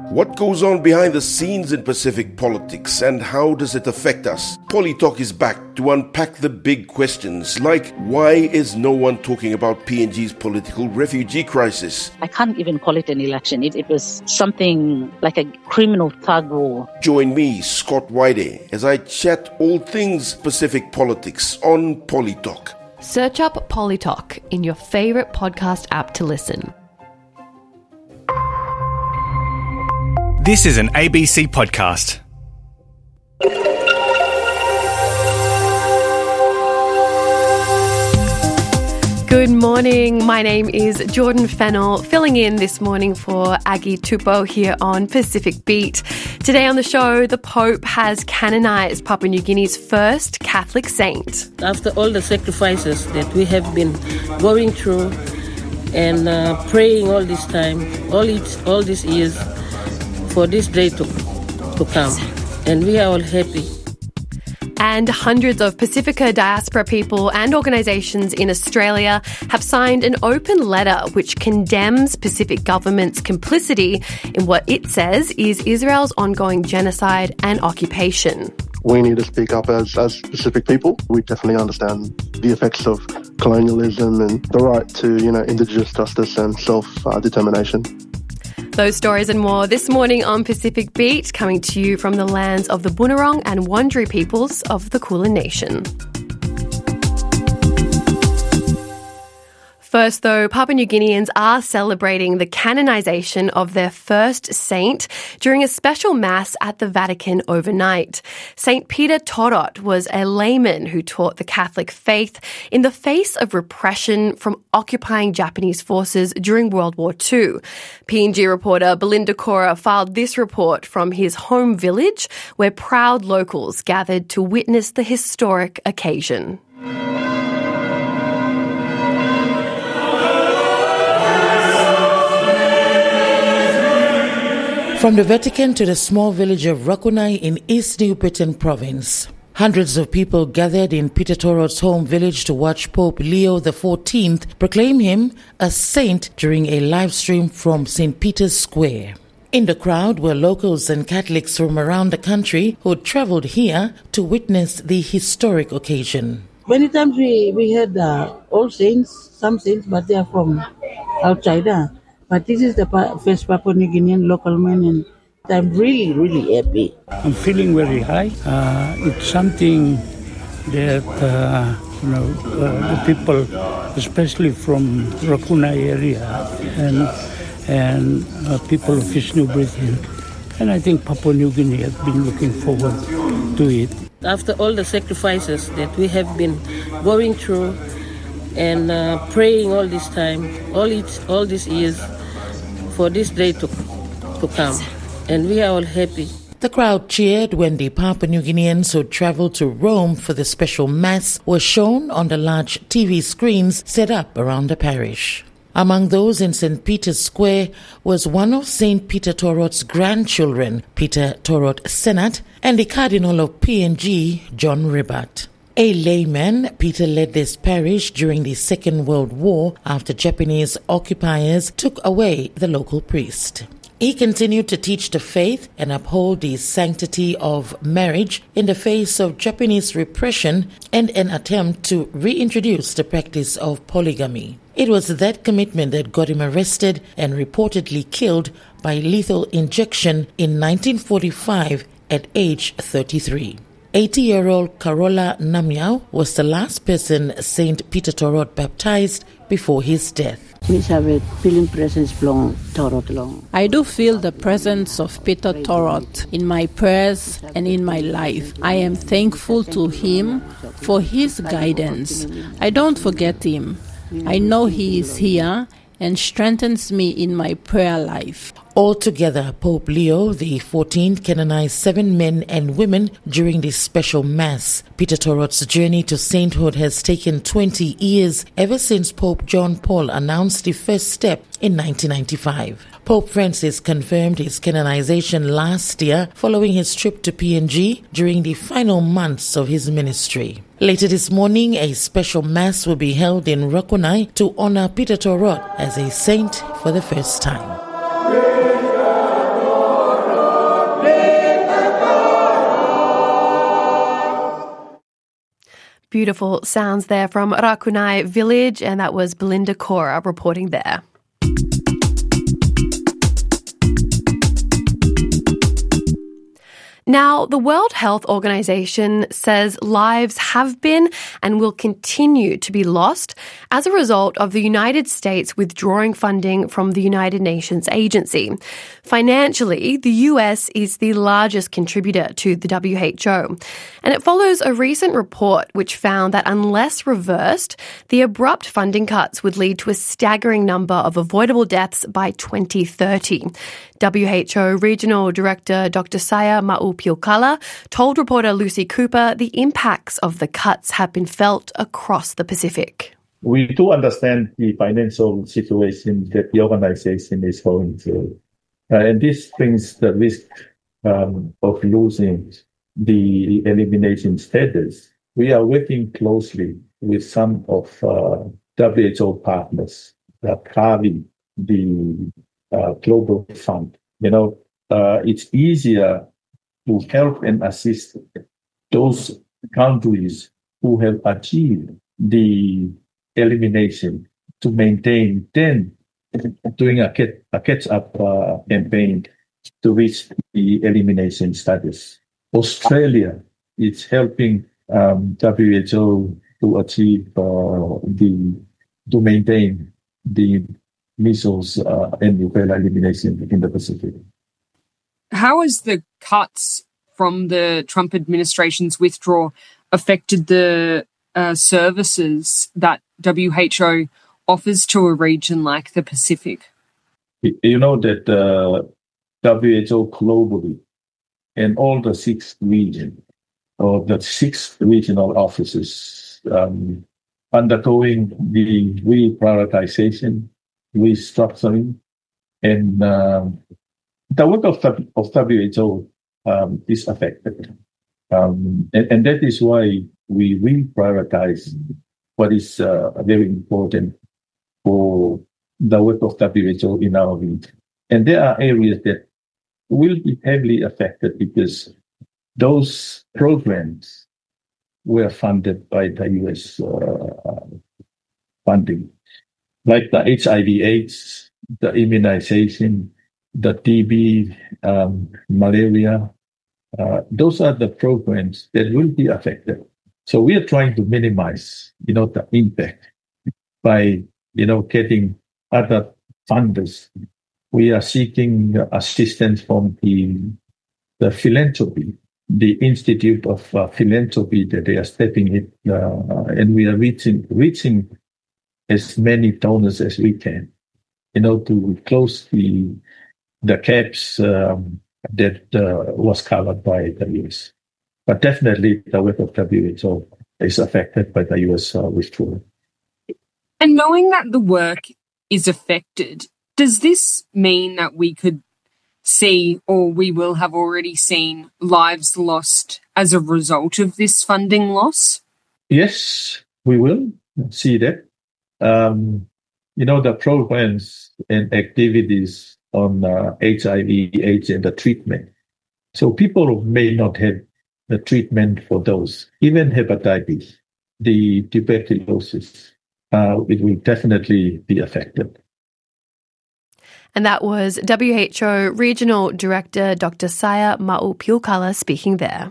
What goes on behind the scenes in Pacific politics and how does it affect us? Polytalk is back to unpack the big questions like why is no one talking about PNG's political refugee crisis? I can't even call it an election. It was something like a criminal tug war. Join me, Scott Waide, as I chat all things Pacific politics on Polytalk. Search up Polytalk in your favourite podcast app to listen. This is an ABC podcast. Good morning. My name is Jordan Fennell, filling in this morning for Aggie Tupou here on Pacific Beat. Today on the show, the Pope has canonised Papua New Guinea's first Catholic saint. After all the sacrifices that we have been going through and praying all this time, all these years, for this day to come, and we are all happy. And hundreds of Pacifica diaspora people and organisations in Australia have signed an open letter which condemns Pacific government's complicity in what it says is Israel's ongoing genocide and occupation. We need to speak up as Pacific people. We definitely understand the effects of colonialism and the right to, Indigenous justice and self-determination. Those stories and more this morning on Pacific Beat, coming to you from the lands of the Bunurong and Wurundjeri peoples of the Kulin Nation. First, though, Papua New Guineans are celebrating the canonisation of their first saint during a special mass at the Vatican overnight. Saint Peter Torot was a layman who taught the Catholic faith in the face of repression from occupying Japanese forces during World War II. PNG reporter Belinda Cora filed this report from his home village, where proud locals gathered to witness the historic occasion. From the Vatican to the small village of Rakunai in East New Britain province, hundreds of people gathered in Peter Torot's home village to watch Pope Leo XIV proclaim him a saint during a live stream from St. Peter's Square. In the crowd were locals and Catholics from around the country who travelled here to witness the historic occasion. Many times we had all saints, some saints, but they are from outside. But this is the first Papua New Guinean local man, and I'm really, really happy. I'm feeling very high. It's something that, the people, especially from Rakunai area and people of East New Britain, and I think Papua New Guinea has been looking forward to it. After all the sacrifices that we have been going through and praying all this time, all these years, for this day to come, and we are all happy. The crowd cheered when the Papua New Guineans who travelled to Rome for the special mass were shown on the large TV screens set up around the parish. Among those in St. Peter's Square was one of St. Peter Torot's grandchildren, Peter Torot Senat, and the Cardinal of PNG, John Ribat. A layman, Peter led this parish during the Second World War after Japanese occupiers took away the local priest. He continued to teach the faith and uphold the sanctity of marriage in the face of Japanese repression and an attempt to reintroduce the practice of polygamy. It was that commitment that got him arrested and reportedly killed by lethal injection in 1945 at age 33. 80-year-old Carola Namyao was the last person St. Peter Torot baptized before his death. I do feel the presence of Peter Torot in my prayers and in my life. I am thankful to him for his guidance. I don't forget him. I know he is here and strengthens me in my prayer life. Altogether, Pope Leo XIV canonized 7 men and women during this special mass. Peter Torot's journey to sainthood has taken 20 years ever since Pope John Paul announced the first step in 1995. Pope Francis confirmed his canonization last year following his trip to PNG during the final months of his ministry. Later this morning, a special mass will be held in Rakunai to honor Peter Torot as a saint for the first time. Beautiful sounds there from Rakunai village, and that was Belinda Cora reporting there. Now, the World Health Organization says lives have been and will continue to be lost as a result of the United States withdrawing funding from the United Nations agency. Financially, the US is the largest contributor to the WHO, and it follows a recent report which found that unless reversed, the abrupt funding cuts would lead to a staggering number of avoidable deaths by 2030. WHO Regional Director Dr. Saya Ma'u-Piukala told reporter Lucy Cooper the impacts of the cuts have been felt across the Pacific. We do understand the financial situation that the organization is going through. And this brings the risk of losing the elimination status. We are working closely with some of WHO partners that carry the Global Fund. It's easier to help and assist those countries who have achieved the elimination to maintain, then doing a catch-up campaign to reach the elimination status. Australia is helping WHO to achieve to maintain the measles and rubella elimination in the Pacific. How has the cuts from the Trump administration's withdrawal affected the services that WHO offers to a region like the Pacific? You know that WHO globally and all the six regional offices undergoing the reprioritization, restructuring, and the work of WHO is affected. And that is why we reprioritize what is very important for the work of WHO in our region. And there are areas that will be heavily affected because those programs were funded by the U.S. funding, like the HIV/AIDS, the immunization, the TB, malaria. Those are the programs that will be affected. So we are trying to minimize, the impact by, getting other funders. We are seeking assistance from the philanthropy, the Institute of Philanthropy that they are stepping in, and we are reaching as many donors as we can, to close the gaps that was covered by the U.S. But definitely the work of WHO is affected by the U.S. withdrawal. And knowing that the work is affected, does this mean that we could see, or we will have already seen, lives lost as a result of this funding loss? Yes, we will see that. The programs and activities on HIV/AIDS and the treatment. So people may not have the treatment for those, even hepatitis, the tuberculosis, it will definitely be affected. And that was WHO Regional Director Dr. Saya Ma'u-Piukala speaking there.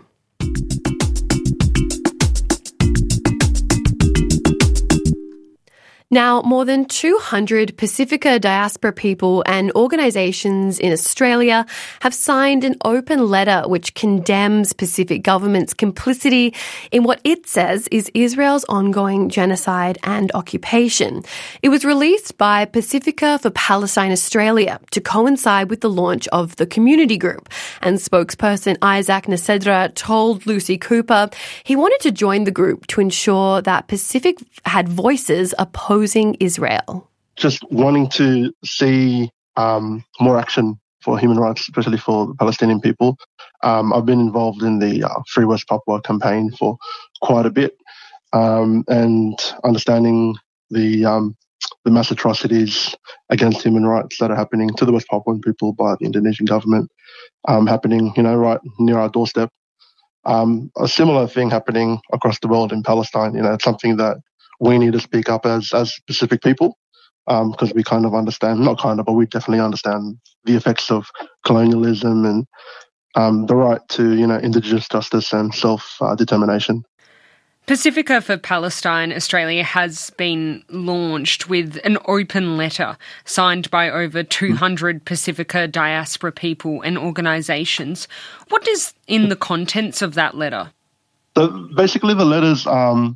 Now, more than 200 Pacifica diaspora people and organisations in Australia have signed an open letter which condemns Pacific government's complicity in what it says is Israel's ongoing genocide and occupation. It was released by Pacifica for Palestine Australia to coincide with the launch of the community group. And spokesperson Isaac Nasedra told Lucy Cooper he wanted to join the group to ensure that Pacific had voices opposing Israel. Just wanting to see more action for human rights, especially for the Palestinian people. I've been involved in the Free West Papua campaign for quite a bit, and understanding the mass atrocities against human rights that are happening to the West Papuan people by the Indonesian government, happening, right near our doorstep. a similar thing happening across the world in Palestine. It's something that we need to speak up as Pacific people, because we kind of understand, not kind of, but we definitely understand the effects of colonialism and the right to, Indigenous justice and self-determination. Pacifica for Palestine Australia has been launched with an open letter signed by over 200 Pacifica diaspora people and organisations. What is in the contents of that letter? So basically the letter's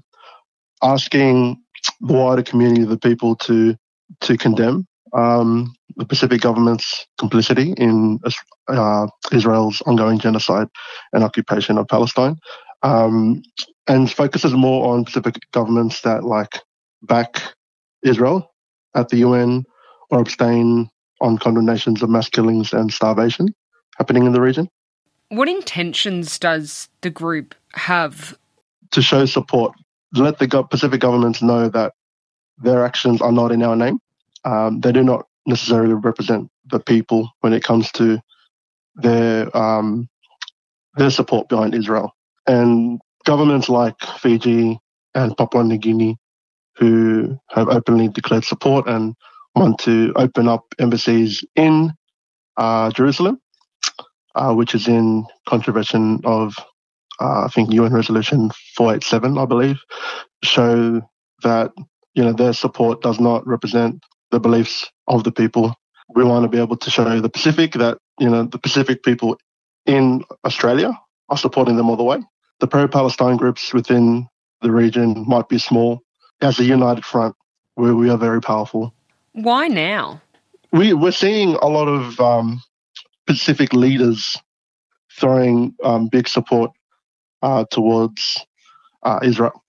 asking the wider community of the people to condemn the Pacific government's complicity in Israel's ongoing genocide and occupation of Palestine. And focuses more on Pacific governments that back Israel at the UN or abstain on condemnations of mass killings and starvation happening in the region. What intentions does the group have? To show support, let the Pacific governments know that their actions are not in our name. They do not necessarily represent the people when it comes to their support behind Israel. And governments like Fiji and Papua New Guinea, who have openly declared support and want to open up embassies in Jerusalem, which is in contravention of, I think, UN Resolution 487, I believe, show that their support does not represent the beliefs of the people. We want to be able to show the Pacific that the Pacific people in Australia are supporting them all the way. The pro-Palestine groups within the region might be small. As a united front, we are very powerful. Why now? We're seeing a lot of Pacific leaders throwing big support towards Israel.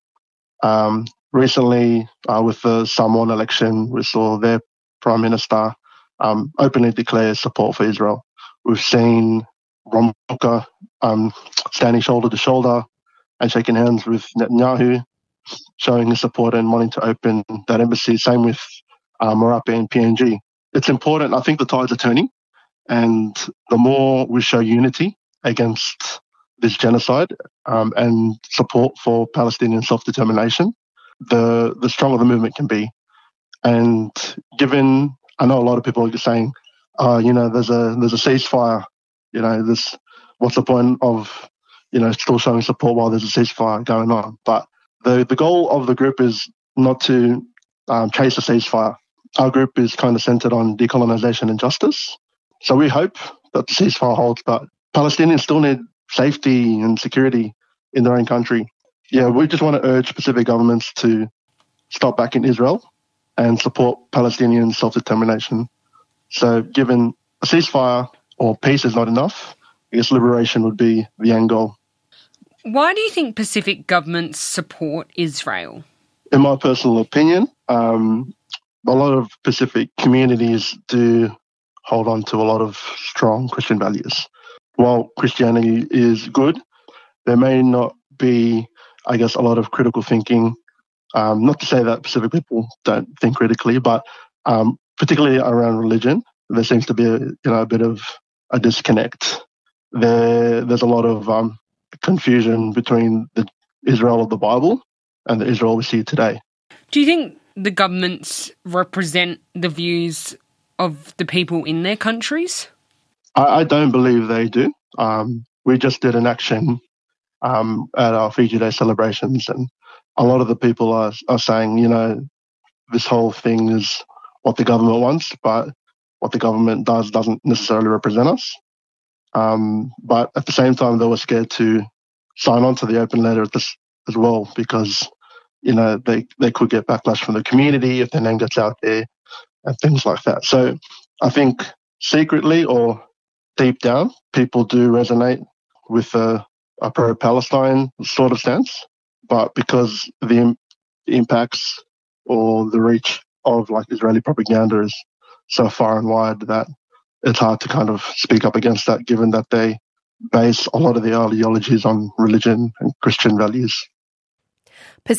Recently, with the Samoan election, we saw their Prime Minister openly declare support for Israel. We've seen Ramoka standing shoulder to shoulder and shaking hands with Netanyahu, showing his support and wanting to open that embassy. Same with Marape and PNG. It's important. I think the tides are turning, and the more we show unity against this genocide and support for Palestinian self-determination, the stronger the movement can be. And given, I know a lot of people are just saying, there's a ceasefire. What's the point of, still showing support while there's a ceasefire going on? But the goal of the group is not to chase a ceasefire. Our group is kind of centered on decolonization and justice. So we hope that the ceasefire holds, but Palestinians still need safety and security in their own country. Yeah, we just want to urge Pacific governments to stop backing Israel and support Palestinian self-determination. So given a ceasefire or peace is not enough, I guess liberation would be the end goal. Why do you think Pacific governments support Israel? In my personal opinion, a lot of Pacific communities do hold on to a lot of strong Christian values. While Christianity is good, there may not be, I guess, a lot of critical thinking. Not to say that Pacific people don't think critically, but particularly around religion, there seems to be a bit of a disconnect. There's a lot of confusion between the Israel of the Bible and the Israel we see today. Do you think the governments represent the views of the people in their countries? I don't believe they do. We just did an action at our Fiji Day celebrations, and a lot of the people are saying, this whole thing is what the government wants, but what the government does doesn't necessarily represent us. But at the same time, they were scared to sign on to the open letter as well, because they could get backlash from the community if their name gets out there and things like that. So I think secretly or deep down, people do resonate with a pro-Palestine sort of stance, but because the impacts or the reach of Israeli propaganda is so far and wide that it's hard to kind of speak up against that, given that they base a lot of their ideologies on religion and Christian values.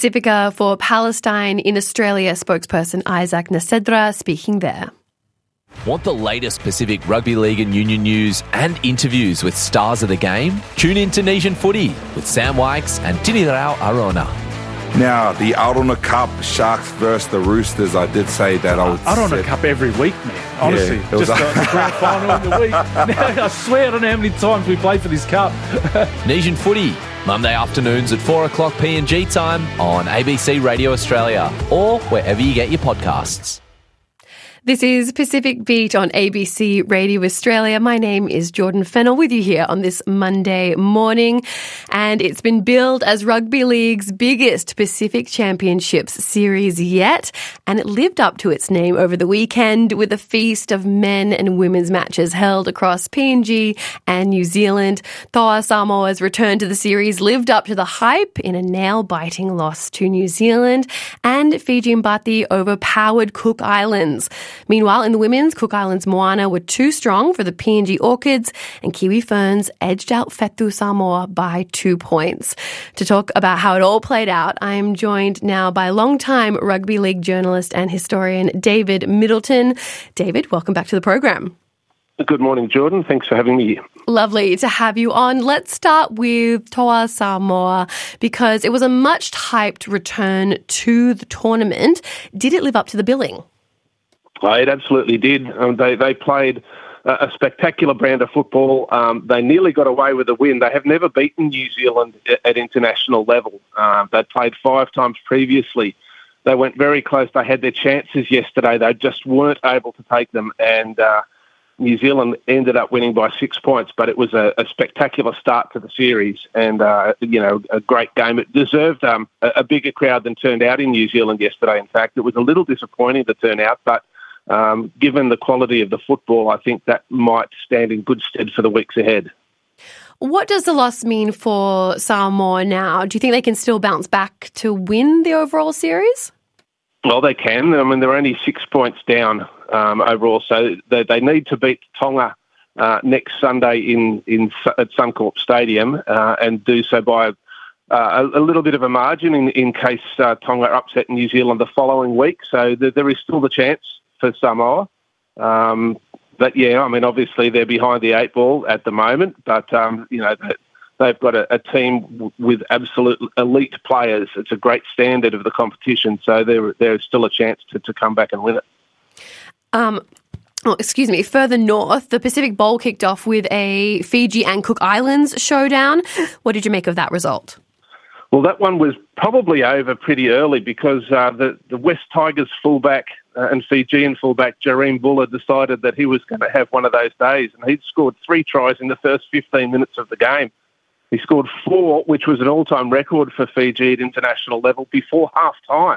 Pacifica for Palestine in Australia spokesperson Isaac Nasedra speaking there. Want the latest Pacific Rugby League and Union news and interviews with stars of the game? Tune in to Nation Footy with Sam Wykes and Tinirao Arona. Now, the Arona Cup, Sharks versus the Roosters, I did say that I would... Arona Cup every week, man. Honestly, Yeah, just the grand final in the week. I swear, I don't know how many times we played for this cup. Nation Footy, Monday afternoons at 4 o'clock PNG time on ABC Radio Australia or wherever you get your podcasts. This is Pacific Beat on ABC Radio Australia. My name is Jordan Fennell with you here on this Monday morning. And it's been billed as Rugby League's biggest Pacific Championships series yet. And it lived up to its name over the weekend with a feast of men and women's matches held across PNG and New Zealand. Toa Samoa's return to the series lived up to the hype in a nail-biting loss to New Zealand. And Fiji Mbati overpowered Cook Islands. Meanwhile, in the women's, Cook Islands Moana were too strong for the PNG Orchids, and Kiwi Ferns edged out Whetū Samoa by 2 points. To talk about how it all played out, I am joined now by longtime rugby league journalist and historian David Middleton. David, welcome back to the program. Good morning, Jordan. Thanks for having me here. Lovely to have you on. Let's start with Toa Samoa because it was a much hyped return to the tournament. Did it live up to the billing? It absolutely did. They played a spectacular brand of football. They nearly got away with a win. They have never beaten New Zealand at international level. They played 5 times previously. They went very close. They had their chances yesterday. They just weren't able to take them. And New Zealand ended up winning by 6 points, but it was a spectacular start to the series and, a great game. It deserved a bigger crowd than turned out in New Zealand yesterday. In fact, it was a little disappointing to turn out, but given the quality of the football, I think that might stand in good stead for the weeks ahead. What does the loss mean for Samoa now? Do you think they can still bounce back to win the overall series? Well, they can. I mean, they're only 6 points down overall, so they need to beat Tonga next Sunday at Suncorp Stadium and do so by a little bit of a margin in case Tonga upset New Zealand the following week. So there is still the chance for Samoa. But, yeah, I mean, obviously they're behind the 8 ball at the moment, but, they've got a team with absolute elite players. It's a great standard of the competition, so there's still a chance to come back and win it. Further north, the Pacific Bowl kicked off with a Fiji and Cook Islands showdown. What did you make of that result? Well, that one was probably over pretty early because the West Tigers fullback and Fijian fullback Jareem Buller decided that he was going to have one of those days, and he'd scored 3 tries in the first 15 minutes of the game. He scored 4, which was an all-time record for Fiji at international level before half-time.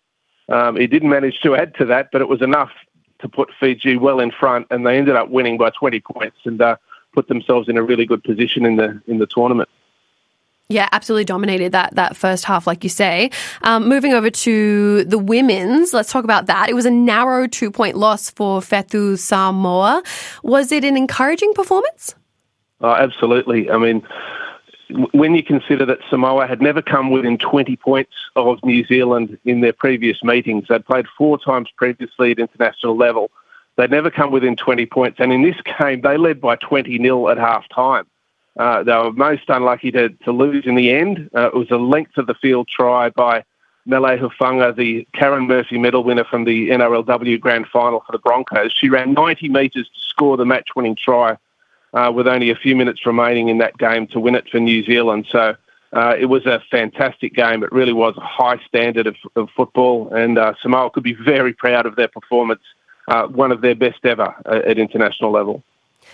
He didn't manage to add to that, but it was enough to put Fiji well in front, and they ended up winning by 20 points and put themselves in a really good position in the tournament. Yeah, absolutely dominated that first half, like you say. Moving over to the women's, let's talk about that. It was a narrow 2-point loss for Whetū Samoa. Was it an encouraging performance? Oh, absolutely. I mean, when you consider that Samoa had never come within 20 points of New Zealand in their previous meetings, they'd played 4 times previously at international level. They'd never come within 20 points. And in this game, they led by 20-0 at half-time. They were most unlucky to lose in the end. It was a length of the field try by Mele Hufanga, the Karen Murphy medal winner from the NRLW Grand Final for the Broncos. She ran 90 metres to score the match-winning try with only a few minutes remaining in that game to win it for New Zealand. So it was a fantastic game. It really was a high standard of football, and Samoa could be very proud of their performance, one of their best ever at international level.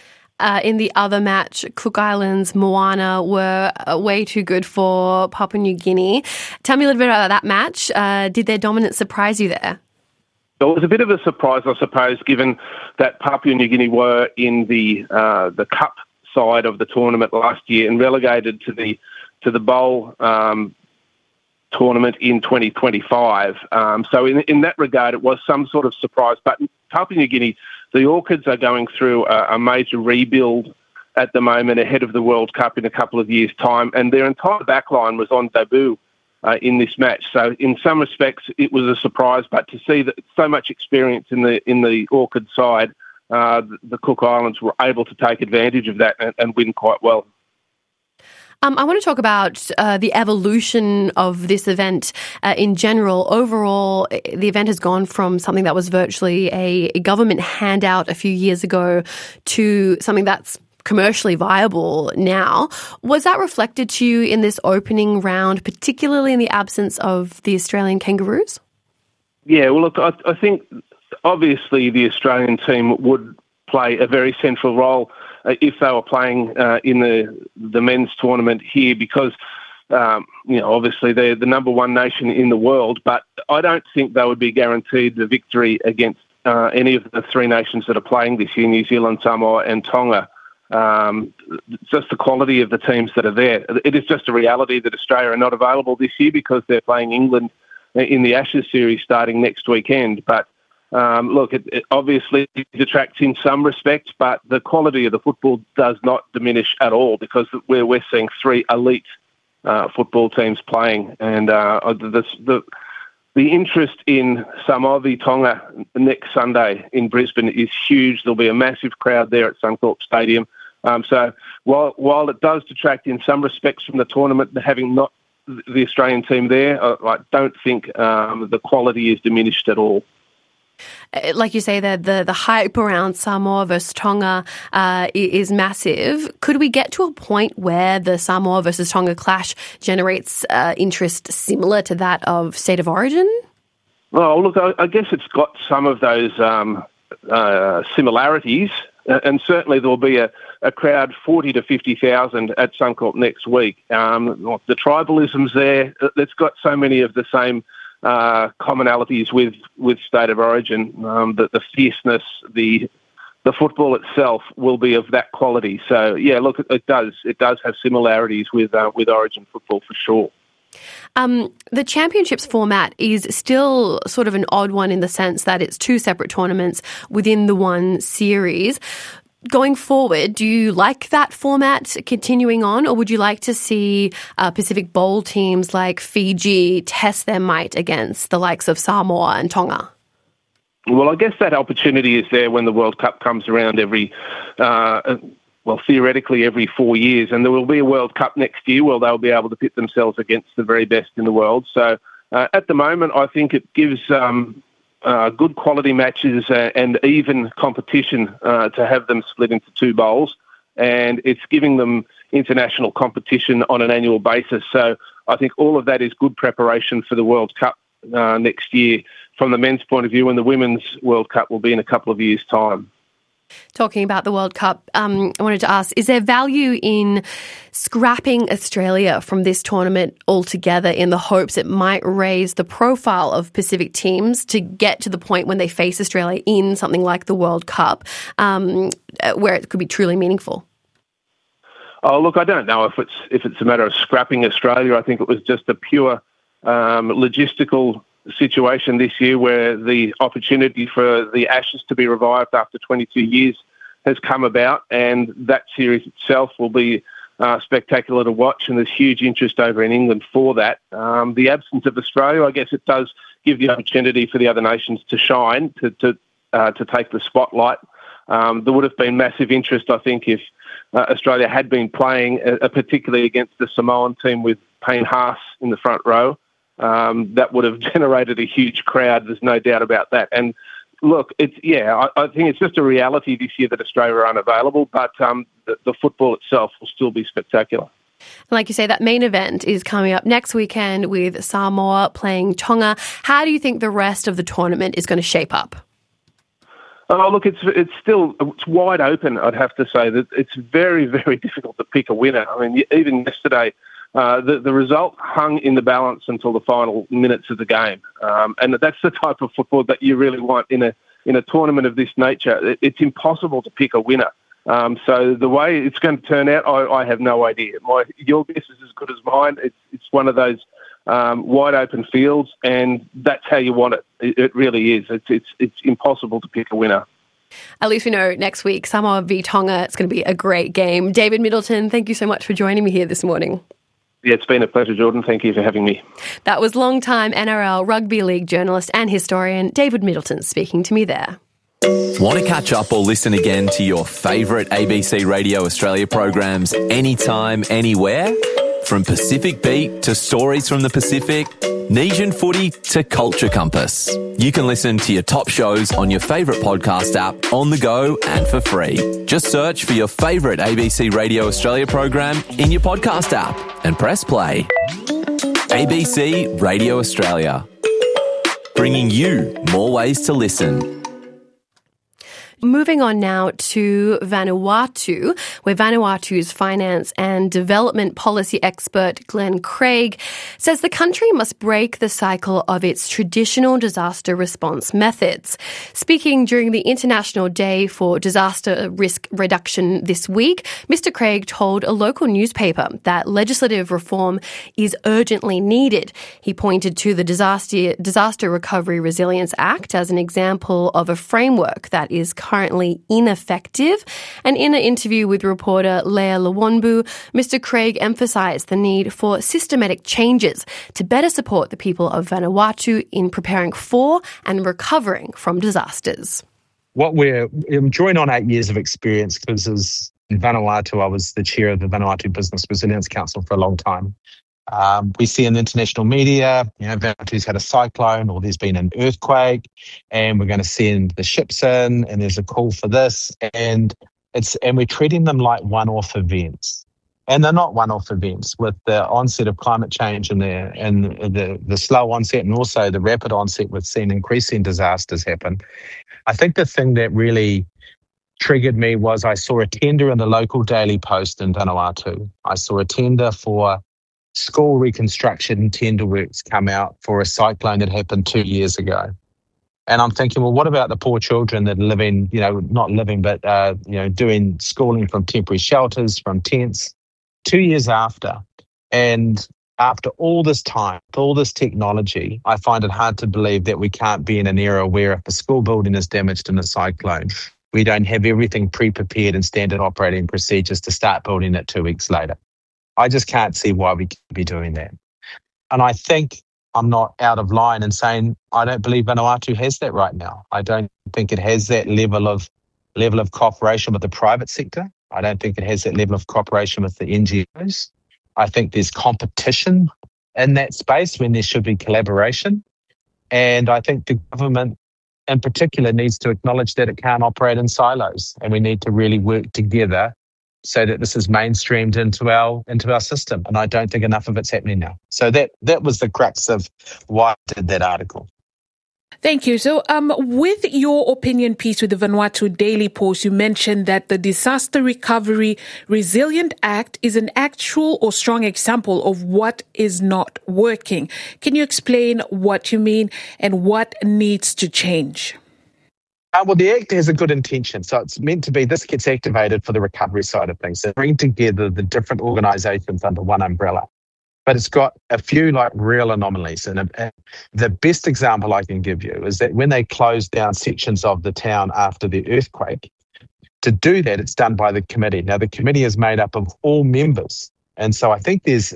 In the other match, Cook Islands Moana were way too good for Papua New Guinea. Tell me a little bit about that match. Did their dominance surprise you there? It was a bit of a surprise, I suppose, given that Papua New Guinea were in the cup side of the tournament last year and relegated to the bowl tournament in 2025. So in that regard, it was some sort of surprise. But Papua New Guinea, the Orchids are going through a major rebuild at the moment ahead of the World Cup in a couple of years' time, and their entire backline was on debut in this match. So in some respects, it was a surprise, but to see that so much experience in the Orchid side the Cook Islands were able to take advantage of that and win quite well. I want to talk about the evolution of this event in general. Overall, the event has gone from something that was virtually a government handout a few years ago to something that's commercially viable now. Was that reflected to you in this opening round, particularly in the absence of the Australian Kangaroos? Yeah, well, look, I think obviously the Australian team would play a very central role if they were playing in the men's tournament here because, obviously they're the number one nation in the world, but I don't think they would be guaranteed the victory against any of the three nations that are playing this year, New Zealand, Samoa and Tonga. Just the quality of the teams that are there. It is just a reality that Australia are not available this year because they're playing England in the Ashes series starting next weekend, but look, it obviously detracts in some respects, but the quality of the football does not diminish at all because we're seeing three elite football teams playing. And the interest in Samoa v Tonga next Sunday in Brisbane is huge. There'll be a massive crowd there at Suncorp Stadium. So while it does detract in some respects from the tournament, having not the Australian team there, I don't think the quality is diminished at all. Like you say, the hype around Samoa versus Tonga is massive. Could we get to a point where the Samoa versus Tonga clash generates interest similar to that of State of Origin? Well, look, I guess it's got some of those similarities, and certainly there will be a crowd 40 to 50,000 at Suncorp next week. The tribalism's there. It's got so many of the same commonalities with State of Origin, the fierceness, the football itself will be of that quality. So yeah, look, it does have similarities with Origin football for sure. The championships format is still sort of an odd one in the sense that it's two separate tournaments within the one series. Going forward, do you like that format continuing on, or would you like to see Pacific Bowl teams like Fiji test their might against the likes of Samoa and Tonga? Well, I guess that opportunity is there when the World Cup comes around theoretically every 4 years, and there will be a World Cup next year where they'll be able to pit themselves against the very best in the world. So at the moment, I think it gives good quality matches and even competition to have them split into two bowls, and it's giving them international competition on an annual basis. So I think all of that is good preparation for the World Cup next year from the men's point of view, and the women's World Cup will be in a couple of years' time. Talking about the World Cup, I wanted to ask, is there value in scrapping Australia from this tournament altogether in the hopes it might raise the profile of Pacific teams to get to the point when they face Australia in something like the World Cup, where it could be truly meaningful? Oh, look, I don't know if it's a matter of scrapping Australia. I think it was just a pure logistical situation this year where the opportunity for the Ashes to be revived after 22 years has come about, and that series itself will be spectacular to watch, and there's huge interest over in England for that. The absence of Australia, I guess it does give the opportunity for the other nations to shine, to take the spotlight. There would have been massive interest, I think, if Australia had been playing, particularly against the Samoan team with Payne Haas in the front row. That would have generated a huge crowd. There's no doubt about that. And look, I think it's just a reality this year that Australia are unavailable, but the football itself will still be spectacular. And like you say, that main event is coming up next weekend with Samoa playing Tonga. How do you think the rest of the tournament is going to shape up? Oh, look, it's wide open, I'd have to say. That it's very, very difficult to pick a winner. I mean, even yesterday, the result hung in the balance until the final minutes of the game. And that's the type of football that you really want in a tournament of this nature. It's impossible to pick a winner. So the way it's going to turn out, I have no idea. Your guess is as good as mine. It's one of those wide open fields, and that's how you want it. It really is. It's impossible to pick a winner. At least we know next week, Samoa v Tonga, it's going to be a great game. David Middleton, thank you so much for joining me here this morning. Yeah, it's been a pleasure, Jordan. Thank you for having me. That was long-time NRL Rugby League journalist and historian David Middleton speaking to me there. Want to catch up or listen again to your favourite ABC Radio Australia programs anytime, anywhere? From Pacific Beat to Stories from the Pacific, Nesian Footy to Culture Compass. You can listen to your top shows on your favourite podcast app on the go and for free. Just search for your favourite ABC Radio Australia program in your podcast app and press play. ABC Radio Australia, bringing you more ways to listen. Moving on now to Vanuatu, where Vanuatu's finance and development policy expert Glenn Craig says the country must break the cycle of its traditional disaster response methods. Speaking during the International Day for Disaster Risk Reduction this week, Mr. Craig told a local newspaper that legislative reform is urgently needed. He pointed to the Disaster Recovery Resilience Act as an example of a framework that is currently ineffective. And in an interview with reporter Leah Lawonbu, Mr. Craig emphasised the need for systematic changes to better support the people of Vanuatu in preparing for and recovering from disasters. I'm drawing on 8 years of experience because in Vanuatu, I was the chair of the Vanuatu Business Resilience Council for a long time. We see in the international media, Vanuatu's had a cyclone or there's been an earthquake and we're going to send the ships in and there's a call for this and we're treating them like one-off events. And they're not one-off events. With the onset of climate change and the slow onset and also the rapid onset, we've seen increasing disasters happen. I think the thing that really triggered me was I saw a tender in the local Daily Post in Vanuatu. I saw a tender for school reconstruction tender works come out for a cyclone that happened 2 years ago. And I'm thinking, well, what about the poor children that are living, doing schooling from temporary shelters, from tents, 2 years after? And after all this time, all this technology, I find it hard to believe that we can't be in an era where if a school building is damaged in a cyclone, we don't have everything pre-prepared and standard operating procedures to start building it 2 weeks later. I just can't see why we could be doing that. And I think I'm not out of line in saying I don't believe Vanuatu has that right now. I don't think it has that level of cooperation with the private sector. I don't think it has that level of cooperation with the NGOs. I think there's competition in that space when there should be collaboration. And I think the government in particular needs to acknowledge that it can't operate in silos and we need to really work together so that this is mainstreamed into our system. And I don't think enough of it's happening now. So that was the crux of why I did that article. Thank you. So with your opinion piece with the Vanuatu Daily Post, you mentioned that the Disaster Recovery Resilient Act is an actual or strong example of what is not working. Can you explain what you mean and what needs to change? Well, the Act has a good intention. So it's meant to be, this gets activated for the recovery side of things. So bring together the different organisations under one umbrella. But it's got a few real anomalies. And the best example I can give you is that when they closed down sections of the town after the earthquake, to do that, it's done by the committee. Now, the committee is made up of all members. And so I think there's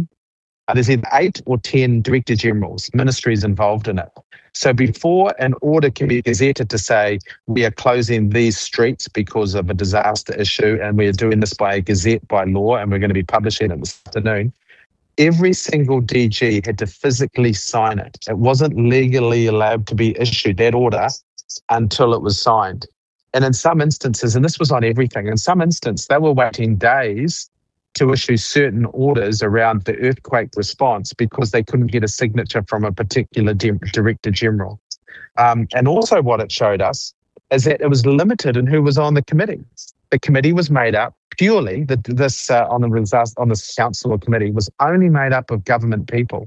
either 8 or 10 director generals, ministries involved in it. So before an order can be gazetted to say we are closing these streets because of a disaster issue and we are doing this by a gazette by law and we're going to be publishing it this afternoon, every single DG had to physically sign it. It wasn't legally allowed to be issued, that order, until it was signed. And in some instances, and this was on everything, in some instances they were waiting days to issue certain orders around the earthquake response because they couldn't get a signature from a particular director general. And also what it showed us is that it was limited in who was on the committee. The committee was made up purely, this council or committee was only made up of government people.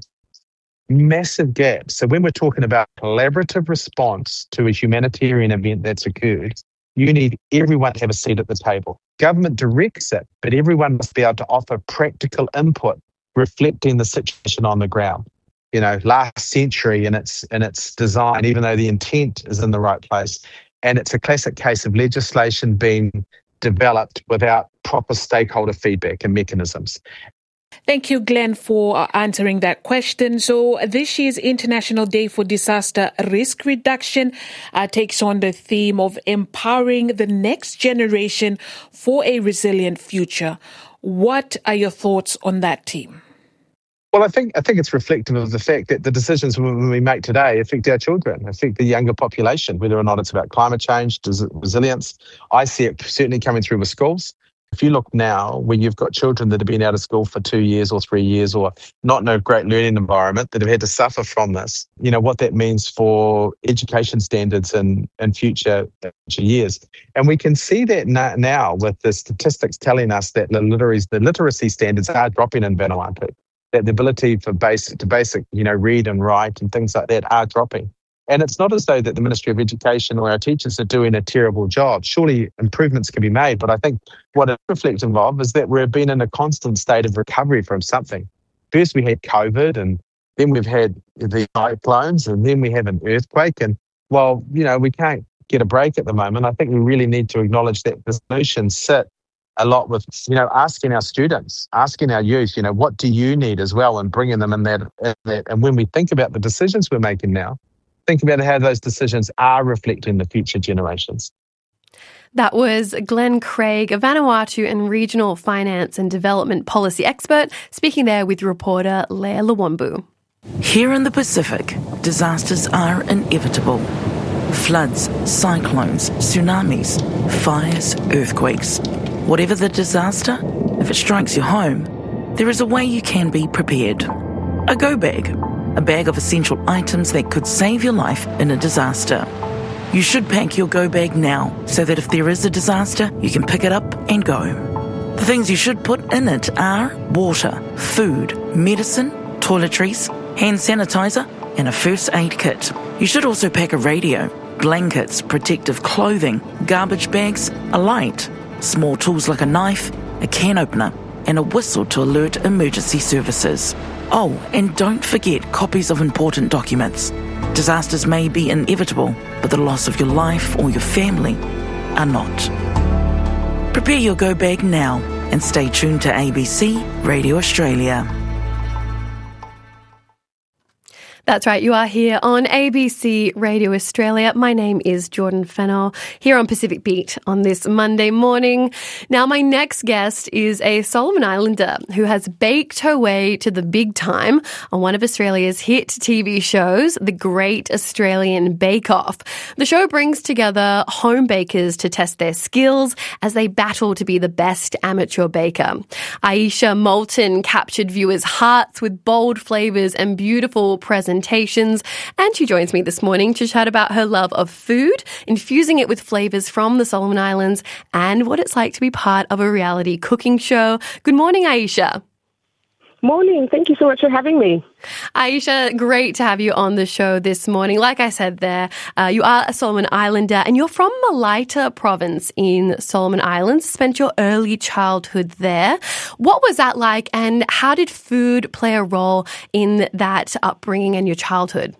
Massive gaps. So when we're talking about collaborative response to a humanitarian event that's occurred, you need everyone to have a seat at the table. Government directs it, but everyone must be able to offer practical input reflecting the situation on the ground. You know, last century in its design, even though the intent is in the right place. And it's a classic case of legislation being developed without proper stakeholder feedback and mechanisms. Thank you, Glenn, for answering that question. So this year's International Day for Disaster Risk Reduction takes on the theme of empowering the next generation for a resilient future. What are your thoughts on that theme? Well, I think it's reflective of the fact that the decisions we make today affect our children, affect the younger population, whether or not it's about climate change, resilience. I see it certainly coming through with schools. If you look now, when you've got children that have been out of school for 2 years or 3 years or not in a great learning environment that have had to suffer from this, you know, what that means for education standards in future years. And we can see that now with the statistics telling us that the literacy standards are dropping in Vanuatu, that the ability for basic, read and write and things like that are dropping. And it's not as though that the Ministry of Education or our teachers are doing a terrible job. Surely improvements can be made, but I think what it's reflective of is that we've been in a constant state of recovery from something. First we had COVID, and then we've had the cyclones, and then we have an earthquake. And while, we can't get a break at the moment, I think we really need to acknowledge that the solutions sit a lot with, asking our students, asking our youth, what do you need as well, and bringing them in that. And when we think about the decisions we're making now, think about how those decisions are reflecting the future generations. That was Glenn Craig, a Vanuatu and regional finance and development policy expert, speaking there with reporter Leah Lawambu. Here in the Pacific, disasters are inevitable. Floods, cyclones, tsunamis, fires, earthquakes. Whatever the disaster, if it strikes your home, there is a way you can be prepared. A go bag. A bag of essential items that could save your life in a disaster. You should pack your go bag now so that if there is a disaster, you can pick it up and go. The things you should put in it are water, food, medicine, toiletries, hand sanitizer, and a first aid kit. You should also pack a radio, blankets, protective clothing, garbage bags, a light, small tools like a knife, a can opener, and a whistle to alert emergency services. Oh, and don't forget copies of important documents. Disasters may be inevitable, but the loss of your life or your family are not. Prepare your go bag now and stay tuned to ABC Radio Australia. That's right, you are here on ABC Radio Australia. My name is Jordan Fennell, here on Pacific Beat on this Monday morning. Now, my next guest is a Solomon Islander who has baked her way to the big time on one of Australia's hit TV shows, The Great Australian Bake Off. The show brings together home bakers to test their skills as they battle to be the best amateur baker. Aisha Moulton captured viewers' hearts with bold flavours and beautiful presentations, and she joins me this morning to chat about her love of food, infusing it with flavours from the Solomon Islands, and what it's like to be part of a reality cooking show. Good morning, Aisha. Morning. Thank you so much for having me. Aisha, great to have you on the show this morning. Like I said there, you are a Solomon Islander and you're from Malaita province in Solomon Islands. Spent your early childhood there. What was that like, and how did food play a role in that upbringing and your childhood?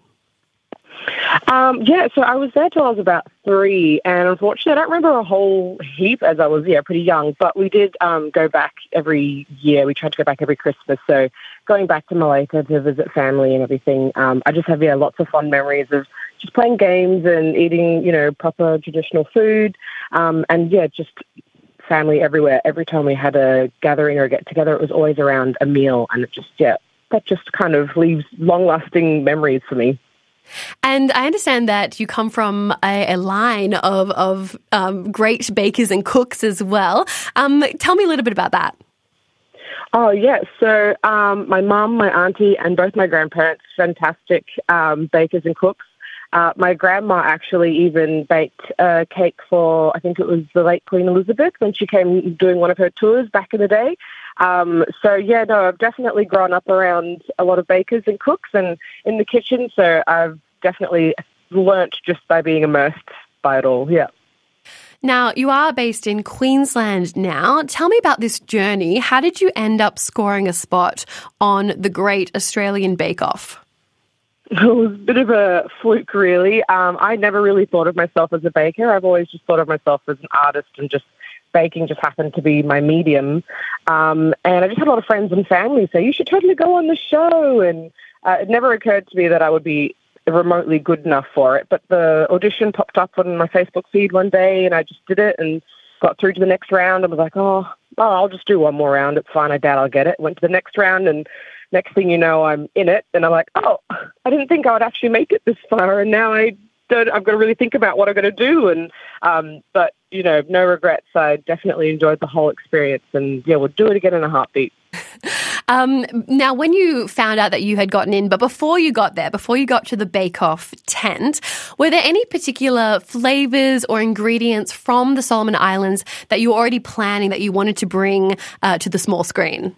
So I was there till I was about 3, and unfortunately I don't remember a whole heap as I was, pretty young, but we did go back every year. We tried to go back every Christmas, so going back to Malaita to visit family and everything, I just have, lots of fond memories of just playing games and eating, proper traditional food, just family everywhere. Every time we had a gathering or a get-together, it was always around a meal, and that just kind of leaves long-lasting memories for me. And I understand that you come from a line of great bakers and cooks as well. Tell me a little bit about that. Oh, yeah. So my mum, my auntie, and both my grandparents, fantastic bakers and cooks. My grandma actually even baked a cake for, I think it was the late Queen Elizabeth when she came doing one of her tours back in the day. I've definitely grown up around a lot of bakers and cooks and in the kitchen, so I've definitely learnt just by being immersed by it all, yeah. Now, you are based in Queensland now. Tell me about this journey. How did you end up scoring a spot on the Great Australian Bake Off? It was a bit of a fluke, really. I never really thought of myself as a baker. I've always just thought of myself as an artist, and just baking just happened to be my medium. And I just had a lot of friends and family say, you should totally go on the show. And it never occurred to me that I would be remotely good enough for it. But the audition popped up on my Facebook feed one day, and I just did it and got through to the next round. I was like, I'll just do one more round. It's fine. I doubt I'll get it. Went to the next round, and next thing you know, I'm in it. And I'm like, I didn't think I would actually make it this far. And now I've got to really think about what I'm going to do. And but, no regrets. I definitely enjoyed the whole experience. And, yeah, we'll do it again in a heartbeat. Now, when you found out that you had gotten in, but before you got to the Bake Off tent, were there any particular flavours or ingredients from the Solomon Islands that you were already planning that you wanted to bring to the small screen?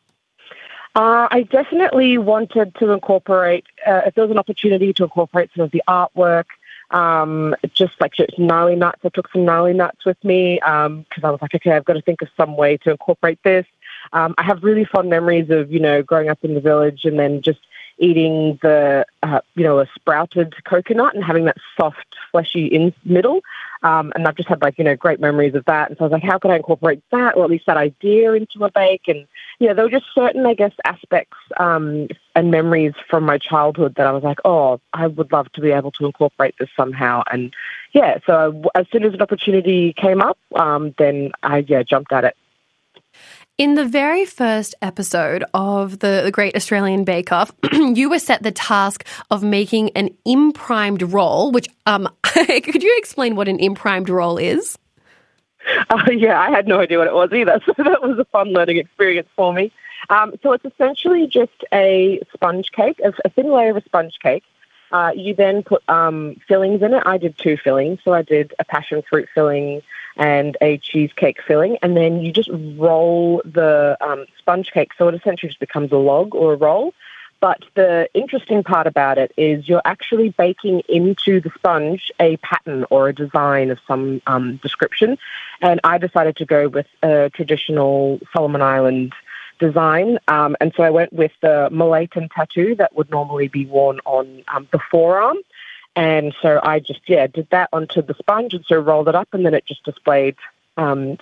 I definitely wanted to incorporate, if there was an opportunity to incorporate some of the artwork, just like gnarly nuts. I took some gnarly nuts with me because I was like, okay, I've got to think of some way to incorporate this. I have really fond memories of, growing up in the village and then just eating a sprouted coconut and having that soft, fleshy middle. And I've just had great memories of that. And so I was like, how can I incorporate that, or at least that idea, into a bake? And, there were just certain, I guess, aspects and memories from my childhood that I was like, I would love to be able to incorporate this somehow. And, yeah, so as soon as an opportunity came up, then I jumped at it. In the very first episode of the Great Australian Bake Off, you were set the task of making an imprimed roll, which, could you explain what an imprimed roll is? Yeah, I had no idea what it was either, so that was a fun learning experience for me. So it's essentially just a sponge cake, a thin layer of a sponge cake. You then put fillings in it. I did 2 fillings, so I did a passion fruit filling and a cheesecake filling, and then you just roll the sponge cake, so it essentially just becomes a log or a roll. But the interesting part about it is you're actually baking into the sponge a pattern or a design of some description. And I decided to go with a traditional Solomon Island design. And so I went with the Malayan tattoo that would normally be worn on the forearm. And so I just, did that onto the sponge, and so rolled it up, and then it just displayed some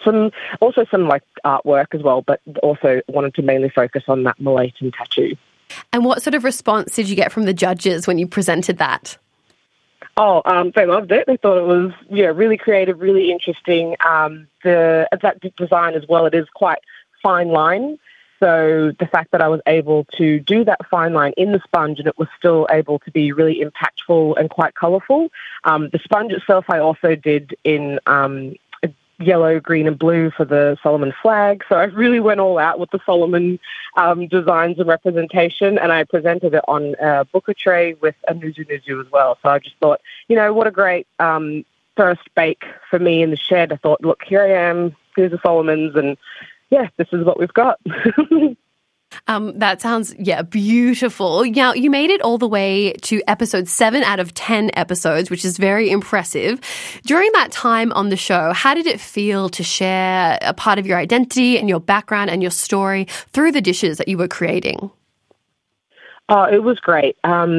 artwork as well, but also wanted to mainly focus on that Malayan tattoo. And what sort of response did you get from the judges when you presented that? They loved it. They thought it was, really creative, really interesting. That design as well, it is quite fine line. So the fact that I was able to do that fine line in the sponge and it was still able to be really impactful and quite colourful. The sponge itself I also did in yellow, green and blue for the Solomon flag. So I really went all out with the Solomon designs and representation, and I presented it on a buka tray with a nuzu as well. So I just thought, what a great first bake for me in the shed. I thought, look, here I am, here's the Solomons, and this is what we've got. That sounds, beautiful. Now, you made it all the way to episode 7 out of 10 episodes, which is very impressive. During that time on the show, how did it feel to share a part of your identity and your background and your story through the dishes that you were creating? It was great.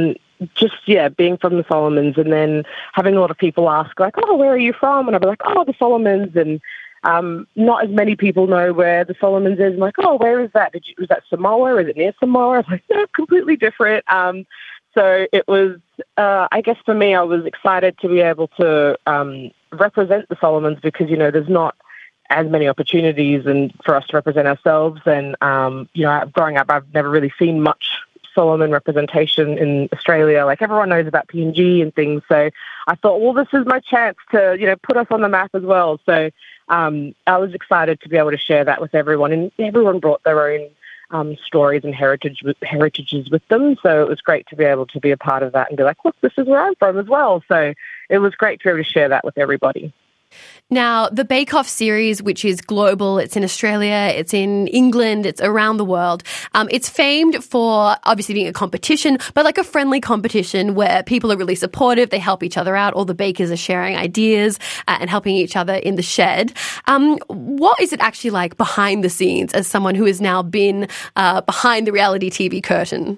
Being from the Solomons, and then having a lot of people ask, like, where are you from? And I'd be like, the Solomons, and not as many people know where the Solomons is. I'm like, where is that? Was that Samoa? Is it near Samoa? I was like, no, completely different. So it was, I guess for me, I was excited to be able to represent the Solomons because, there's not as many opportunities and for us to represent ourselves. And, growing up, I've never really seen much Solomon representation in Australia. Like, everyone knows about PNG and things. So I thought, well, this is my chance to, put us on the map as well. So I was excited to be able to share that with everyone, and everyone brought their own stories and heritages with them. So it was great to be able to be a part of that and be like, look, this is where I'm from as well. So it was great to be able to share that with everybody. Now, the Bake Off series, which is global, it's in Australia, it's in England, it's around the world. It's famed for obviously being a competition, but like a friendly competition where people are really supportive, they help each other out, all the bakers are sharing ideas and helping each other in the shed. What is it actually like behind the scenes as someone who has now been behind the reality TV curtain?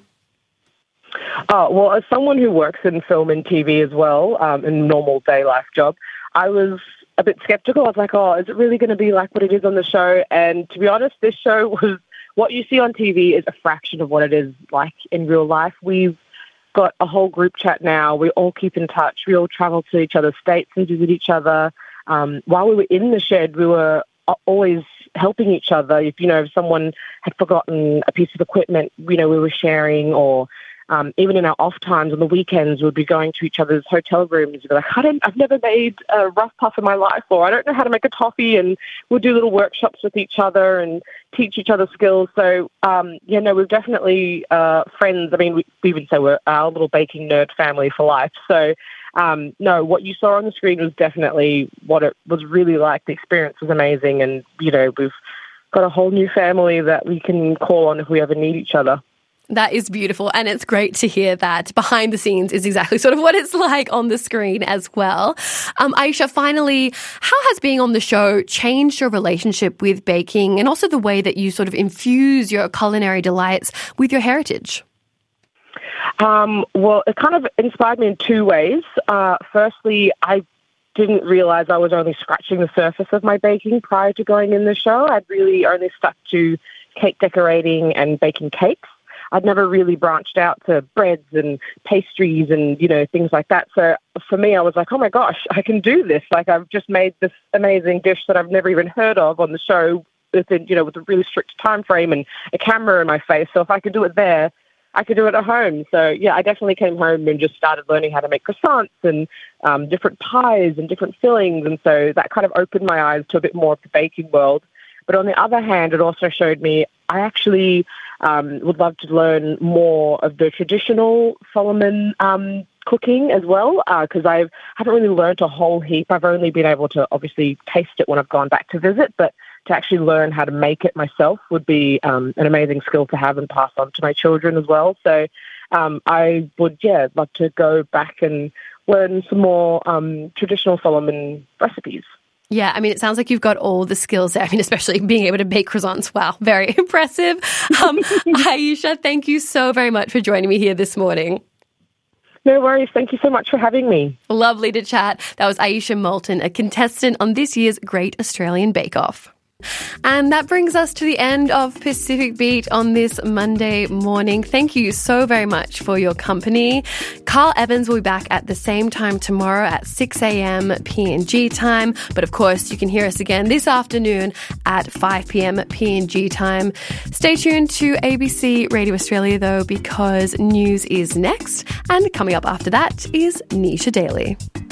Well, as someone who works in film and TV as well, in a normal day life job, I was a bit skeptical. I was like, oh, is it really going to be like what it is on the show? And to be honest, this show was what you see on TV is a fraction of what it is like in real life. We've got a whole group chat now. We all keep in touch. We all travel to each other's states and visit each other. While we were in the shed, we were always helping each other. If someone had forgotten a piece of equipment, we were sharing, or even in our off times on the weekends, we'd be going to each other's hotel rooms. We'd be like, I've never made a rough puff in my life, or I don't know how to make a toffee, and we'll do little workshops with each other and teach each other skills. So, we're definitely friends. I mean, we even say we're our little baking nerd family for life. So, what you saw on the screen was definitely what it was really like. The experience was amazing, and, we've got a whole new family that we can call on if we ever need each other. That is beautiful, and it's great to hear that behind the scenes is exactly sort of what it's like on the screen as well. Aisha, finally, how has being on the show changed your relationship with baking and also the way that you sort of infuse your culinary delights with your heritage? Well, it kind of inspired me in two ways. Firstly, I didn't realize I was only scratching the surface of my baking prior to going in the show. I'd really only stuck to cake decorating and baking cakes. I'd never really branched out to breads and pastries and, things like that. So for me, I was like, oh my gosh, I can do this. Like, I've just made this amazing dish that I've never even heard of on the show within, with a really strict time frame and a camera in my face. So if I could do it there, I could do it at home. So yeah, I definitely came home and just started learning how to make croissants and different pies and different fillings. And so that kind of opened my eyes to a bit more of the baking world. But on the other hand, it also showed me I actually would love to learn more of the traditional Solomon cooking as well, because I haven't really learned a whole heap. I've only been able to obviously taste it when I've gone back to visit, but to actually learn how to make it myself would be an amazing skill to have and pass on to my children as well. So I would, love to go back and learn some more traditional Solomon recipes. Yeah, I mean, it sounds like you've got all the skills there. I mean, especially being able to bake croissants. Wow, very impressive. Aisha, thank you so very much for joining me here this morning. No worries. Thank you so much for having me. Lovely to chat. That was Aisha Moulton, a contestant on this year's Great Australian Bake Off. And that brings us to the end of Pacific Beat on this Monday morning. Thank you so very much for your company. Carl Evans will be back at the same time tomorrow at 6 a.m. PNG time. But of course, you can hear us again this afternoon at 5 p.m. PNG time. Stay tuned to ABC Radio Australia, though, because news is next. And coming up after that is Nisha Daily.